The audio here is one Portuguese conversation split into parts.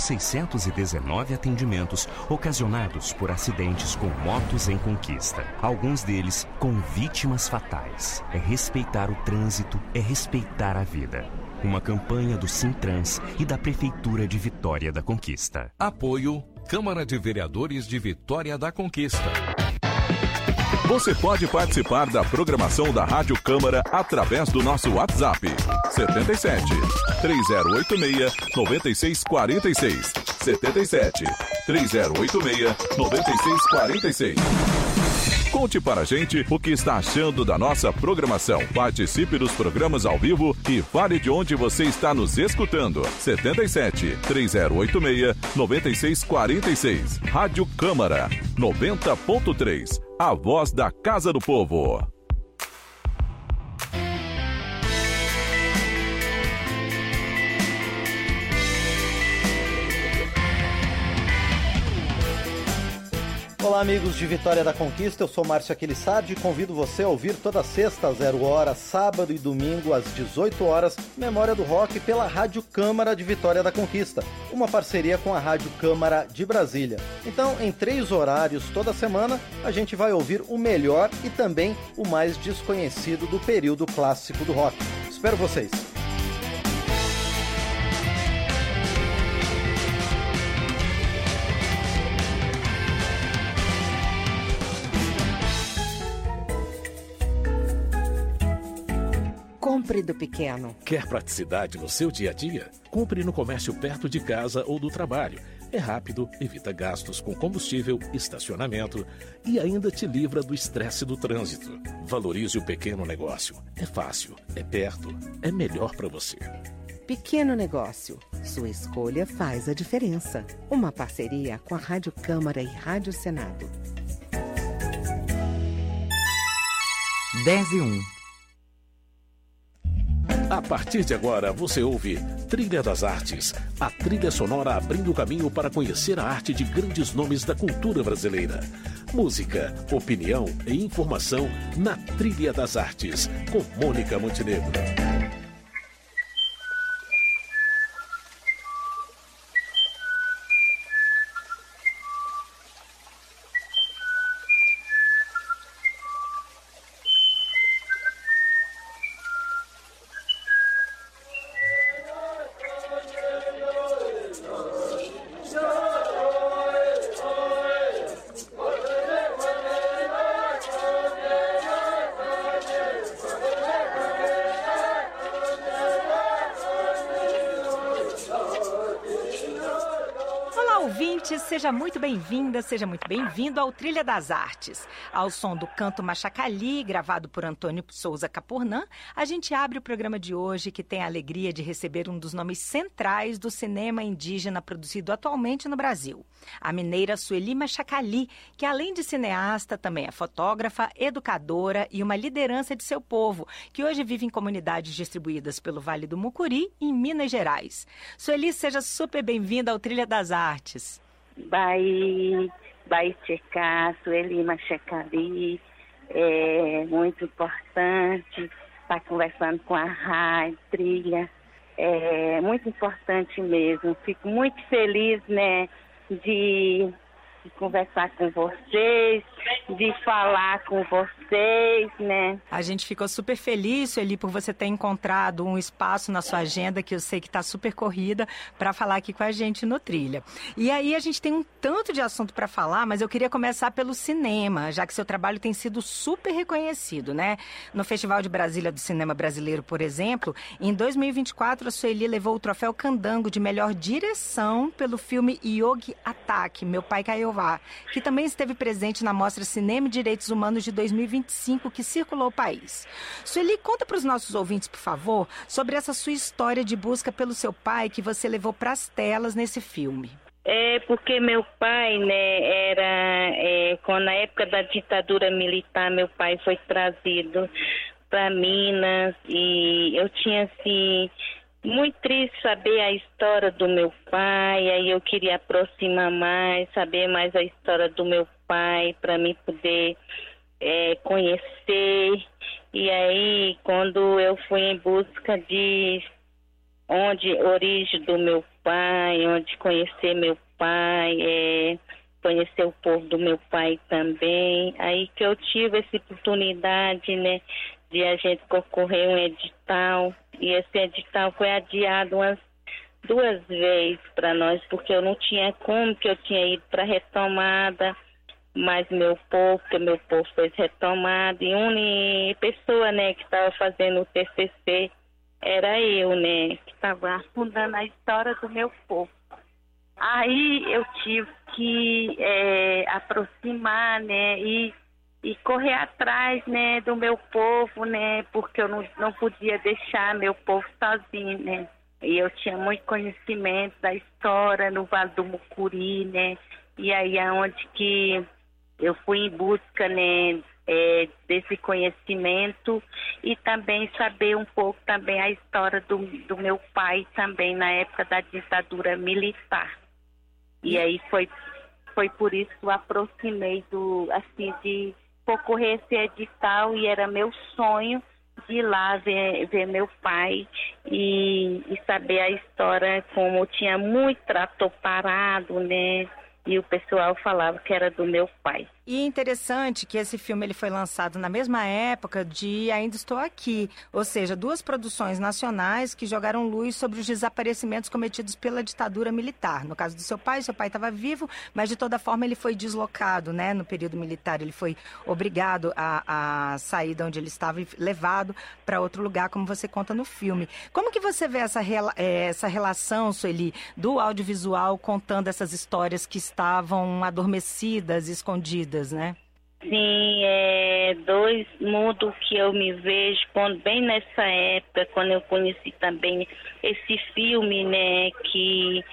619 atendimentos ocasionados por acidentes com motos em Conquista. Alguns deles com vítimas fatais. É respeitar o trânsito, é respeitar a vida. Uma campanha do Sintrans e da Prefeitura de Vitória da Conquista. Apoio Câmara de Vereadores de Vitória da Conquista. Você pode participar da programação da Rádio Câmara através do nosso WhatsApp 77 3086 9646 77 3086 9646. Conte para a gente o que está achando da nossa programação. Participe dos programas ao vivo e fale de onde você está nos escutando. 77 3086 9646. Rádio Câmara 90.3. A voz da Casa do Povo. Olá, amigos de Vitória da Conquista, eu sou Márcio Aquilissardi e convido você a ouvir toda sexta às 0h, sábado e domingo às 18h, Memória do Rock pela Rádio Câmara de Vitória da Conquista, uma parceria com a Rádio Câmara de Brasília. Então, em 3 horários toda semana, a gente vai ouvir o melhor e também o mais desconhecido do período clássico do rock. Espero vocês! Compre do pequeno. Quer praticidade no seu dia a dia? Compre no comércio perto de casa ou do trabalho. É rápido, evita gastos com combustível, estacionamento e ainda te livra do estresse do trânsito. Valorize o pequeno negócio. É fácil, é perto, é melhor para você. Pequeno negócio. Sua escolha faz a diferença. Uma parceria com a Rádio Câmara e Rádio Senado. 10:01. A partir de agora, você ouve Trilha das Artes, a trilha sonora abrindo o caminho para conhecer a arte de grandes nomes da cultura brasileira. Música, opinião e informação na Trilha das Artes, com Mônica Montenegro. Seja muito bem-vinda, seja muito bem-vindo ao Trilha das Artes. Ao som do canto Machacali, gravado por Antônio Souza Capurnã, a gente abre o programa de hoje, que tem a alegria de receber um dos nomes centrais do cinema indígena produzido atualmente no Brasil. A mineira Sueli Machacali, que além de cineasta, também é fotógrafa, educadora e uma liderança de seu povo, que hoje vive em comunidades distribuídas pelo Vale do Mucuri, em Minas Gerais. Sueli, seja super bem-vinda ao Trilha das Artes. Vai checar, Sueli Machacali, é muito importante estar conversando com a rádio, trilha, é muito importante mesmo. Fico muito feliz, né, de conversar com vocês, de falar com vocês, né? A gente ficou super feliz, Sueli, por você ter encontrado um espaço na sua agenda, que eu sei que está super corrida, para falar aqui com a gente no Trilha. E aí a gente tem um tanto de assunto para falar, mas eu queria começar pelo cinema, já que seu trabalho tem sido super reconhecido, né? No Festival de Brasília do Cinema Brasileiro, por exemplo, em 2024 a Sueli levou o troféu Candango de melhor direção pelo filme Yogi Ataque, Meu Pai Caiu, que também esteve presente na Mostra Cinema e Direitos Humanos de 2025, que circulou o país. Sueli, conta para os nossos ouvintes, por favor, sobre essa sua história de busca pelo seu pai que você levou para as telas nesse filme. É porque meu pai, né, quando na época da ditadura militar, meu pai foi trazido para Minas e eu tinha, assim, muito triste saber a história do meu pai, aí eu queria aproximar mais, saber mais a história do meu pai, para mim poder conhecer. E aí, quando eu fui em busca de origem do meu pai, onde conhecer meu pai, conhecer o povo do meu pai também. Aí que eu tive essa oportunidade, né, de a gente concorrer um edital, e esse edital foi adiado umas 2 vezes para nós, porque eu não tinha como, que eu tinha ido para retomada, mas meu povo fez retomada, e uma pessoa, né, que estava fazendo o TCC era eu, né, que estava fundando a história do meu povo. Aí eu tive que aproximar, né, e correr atrás, né, do meu povo, né, porque eu não podia deixar meu povo sozinho, né. E eu tinha muito conhecimento da história no Vale do Mucuri, né, e aí é onde que eu fui em busca, né, desse conhecimento e também saber um pouco também a história do meu pai também na época da ditadura militar. E aí foi por isso que eu aproximei de concorrer esse edital, e era meu sonho de ir lá ver meu pai e saber a história, como tinha muito trator parado, né? E o pessoal falava que era do meu pai. E é interessante que esse filme ele foi lançado na mesma época de Ainda Estou Aqui, ou seja, 2 produções nacionais que jogaram luz sobre os desaparecimentos cometidos pela ditadura militar. No caso do seu pai estava vivo, mas de toda forma ele foi deslocado, né? No período militar ele foi obrigado a sair de onde ele estava e levado para outro lugar, como você conta no filme. Como que você vê essa relação, Sueli, do audiovisual contando essas histórias que estavam adormecidas, escondidas, né? Sim, 2 mundos que eu me vejo bem nessa época, quando eu conheci também esse filme, né, que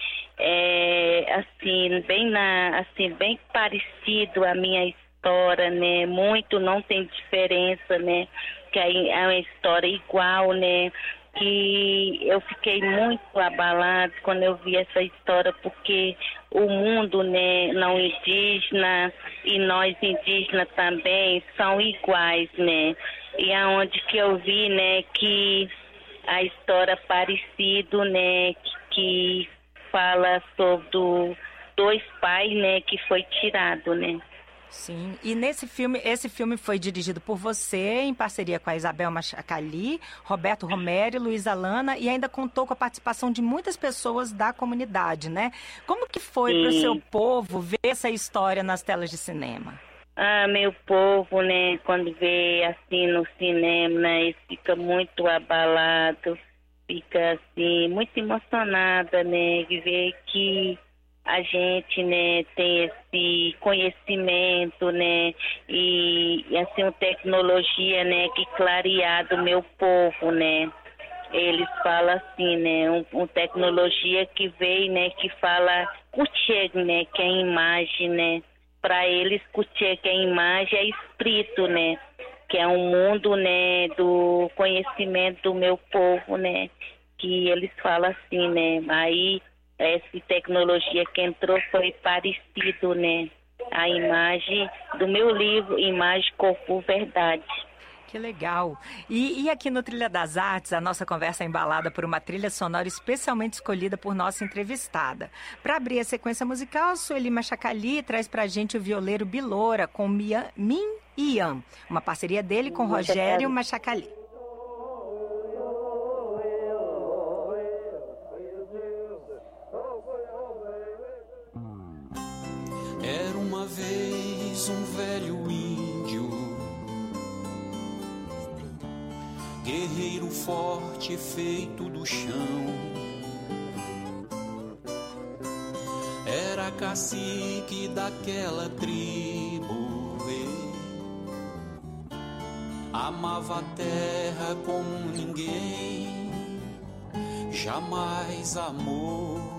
bem parecido à minha história, né, muito, não tem diferença, né, que é uma história igual, né, que eu fiquei muito abalada quando eu vi essa história, porque o mundo, né, não indígena e nós indígenas também são iguais, né, e aonde que eu vi, né, que a história parecida, né, que fala sobre 2 pais, né, que foi tirado, né. Sim, e esse filme foi dirigido por você, em parceria com a Isabel Machacali, Roberto Romero e Luísa Lana, e ainda contou com a participação de muitas pessoas da comunidade, né? Como que foi para o seu povo ver essa história nas telas de cinema? Meu povo, né, quando vê assim no cinema, né, ele fica muito abalado, fica assim, muito emocionada, né, de ver que a gente, né, tem esse conhecimento, né, e assim, uma tecnologia, né, que clarear do meu povo, né. Eles falam assim, né, uma tecnologia que veio, né, que fala Kucheg, né, que é a imagem, né. Para eles, Kucheg, que é a imagem, é espírito, né, que é um mundo, né, do conhecimento do meu povo, né, que eles falam assim, né. Aí essa tecnologia que entrou foi parecido, né? A imagem do meu livro, Imagem, Corpo, Verdade. Que legal. E aqui no Trilha das Artes, a nossa conversa é embalada por uma trilha sonora especialmente escolhida por nossa entrevistada. Para abrir a sequência musical, Sueli Machacali traz para a gente o violeiro Biloura com Min Ian, uma parceria dele com Rogério Machacali. Era uma vez um velho índio, guerreiro forte feito do chão. Era cacique daquela tribo, amava a terra como ninguém jamais amou.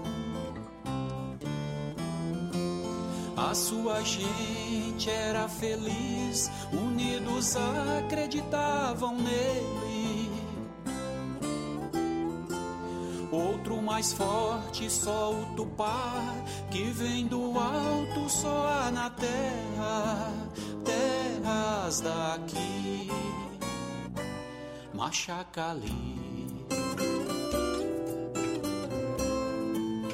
A sua gente era feliz, unidos acreditavam nele. Outro mais forte, só o Tupá, que vem do alto só há na terra, terras daqui, Machacali.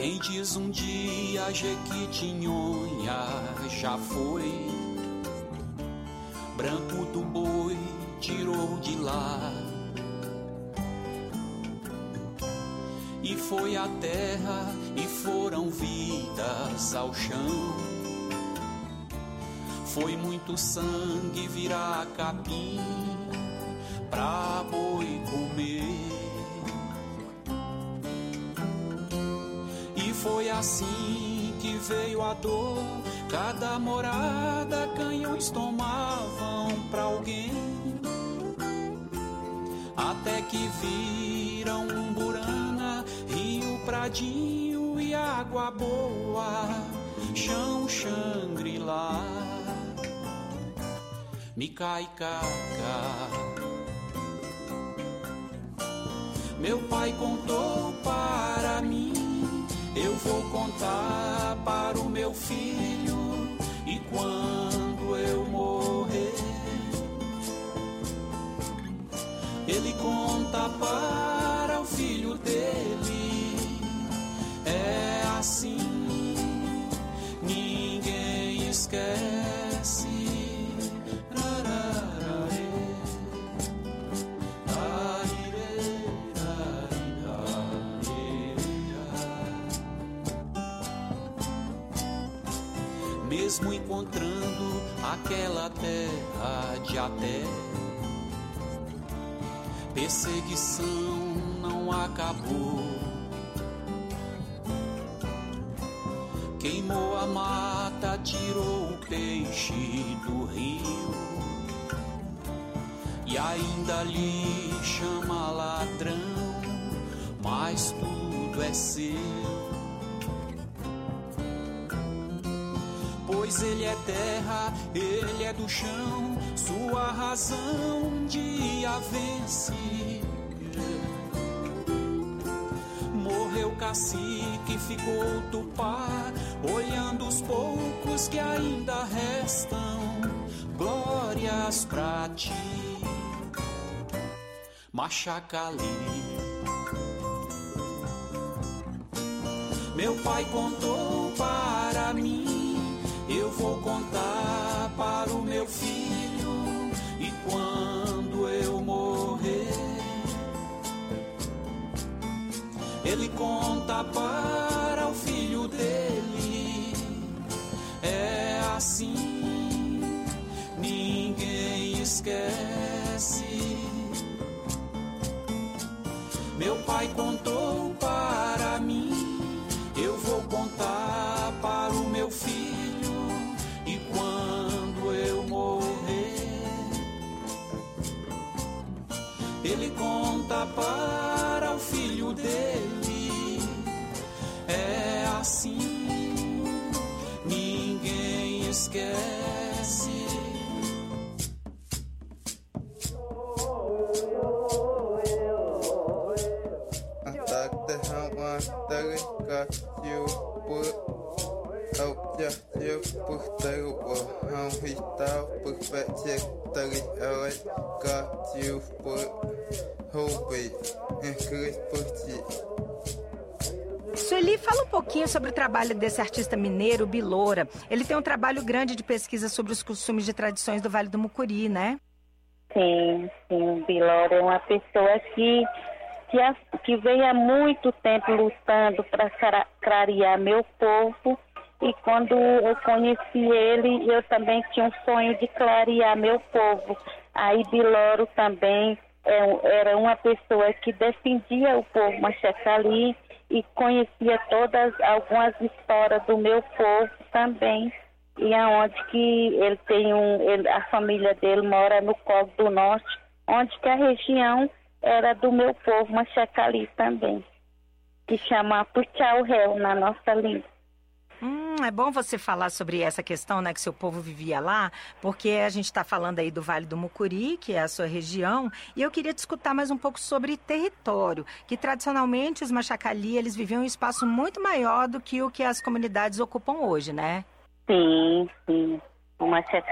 Quem diz um dia Jequitinhonha já foi, branco do boi tirou de lá, e foi a terra e foram vidas ao chão. Foi muito sangue virar capim pra boi comer. E foi assim que veio a dor. Cada morada canhões tomavam pra alguém, até que viram Umburana, Rio Pradinho e Água Boa, chão Xangri-Lá, Micaicaca. Meu pai contou para mim, eu vou contar para o meu filho, e quando eu morrer, ele conta para o filho dele. É assim, ninguém esquece. Mesmo encontrando aquela terra de até, perseguição não acabou. Queimou a mata, tirou o peixe do rio, e ainda lhe chama ladrão, mas tudo é seu. Pois ele é terra, ele é do chão, sua razão dia vence. Morreu cacique, ficou Tupá, olhando os poucos que ainda restam. Glórias pra ti, Machacali. Meu pai contou para mim, eu vou contar para o meu filho, e quando eu morrer, ele conta para o filho dele. É assim, ninguém esquece. Meu pai contou para mim, eu vou contar para o meu filho, e quando eu morrer, ele conta para o filho dele. É assim, ninguém esquece. Sueli, fala um pouquinho sobre o trabalho desse artista mineiro, Biloura. Ele tem um trabalho grande de pesquisa sobre os costumes e tradições do Vale do Mucuri, né? Sim, o Biloura é uma pessoa que veio há muito tempo lutando para clarear meu povo, e quando eu conheci ele, eu também tinha um sonho de clarear meu povo. Aí Biloura também era uma pessoa que defendia o povo Machacali e conhecia algumas histórias do meu povo também. E aonde que ele tem a família dele mora no Córrego do Norte, onde que a região era do meu povo Machacali também, que chama Puchau-Réu na nossa língua. É bom você falar sobre essa questão, né, que seu povo vivia lá, porque a gente está falando aí do Vale do Mucuri, que é a sua região, e eu queria te escutar mais um pouco sobre território, que tradicionalmente os Machacali, eles viviam em um espaço muito maior do que o que as comunidades ocupam hoje, né? Sim. O Machacali